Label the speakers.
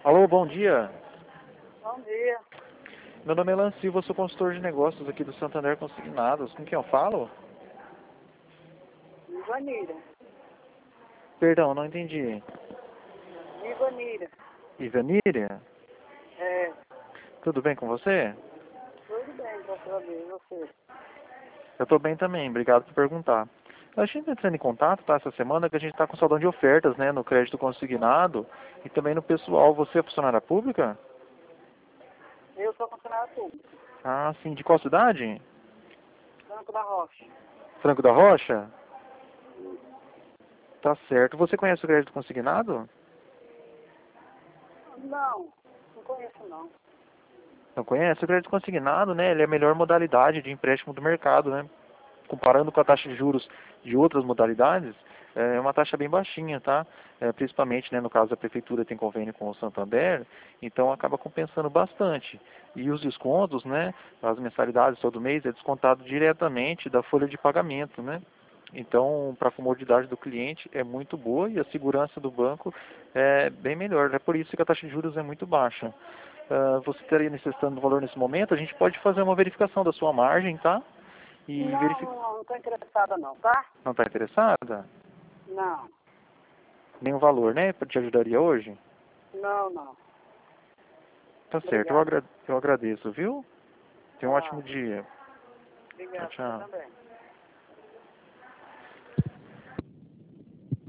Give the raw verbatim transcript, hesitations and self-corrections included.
Speaker 1: Alô, bom dia.
Speaker 2: Bom dia.
Speaker 1: Meu nome é Lan Silva, sou consultor de negócios aqui do Santander Consignados. Com quem eu falo?
Speaker 2: Ivanira.
Speaker 1: Perdão, não entendi.
Speaker 2: Ivanira.
Speaker 1: Ivaníria?
Speaker 2: É,
Speaker 1: Tudo bem com você?
Speaker 2: tudo bem, graças a Deus. E você?
Speaker 1: Eu estou bem também, obrigado por perguntar. A gente está entrando em contato, tá, essa semana, que a gente está com saudão de ofertas, né, no crédito consignado e também no pessoal. Você é funcionária pública?
Speaker 2: Eu sou funcionário público.
Speaker 1: Ah, sim. De qual cidade?
Speaker 2: Franco da Rocha.
Speaker 1: Franco da Rocha? Tá certo. Você conhece o crédito consignado?
Speaker 2: Não, não conheço não.
Speaker 1: Não conhece? O crédito consignado, né, ele é a melhor modalidade de empréstimo do mercado, né? Comparando com a taxa de juros de outras modalidades, é uma taxa bem baixinha, tá? É, principalmente, né, no caso a prefeitura tem convênio com o Santander, então acaba compensando bastante. E os descontos, né, as mensalidades todo mês é descontado diretamente da folha de pagamento, né? Então, para a comodidade do cliente é muito boa e a segurança do banco é bem melhor. É por isso que a taxa de juros é muito baixa. Uh, você estaria necessitando do valor nesse momento? A gente pode fazer uma verificação da sua margem, tá? E
Speaker 2: Não,
Speaker 1: verificar.
Speaker 2: não, não estou interessada não, tá?
Speaker 1: Não está interessada?
Speaker 2: Não,
Speaker 1: Nem o valor, né? Te ajudaria hoje?
Speaker 2: não, não.
Speaker 1: Tá certo, eu,
Speaker 2: Obrigado.
Speaker 1: agra eu agradeço, viu? Tenha um
Speaker 2: Tá,
Speaker 1: ótimo dia. Tchau,
Speaker 2: obrigado. Você
Speaker 1: tchau.
Speaker 2: também.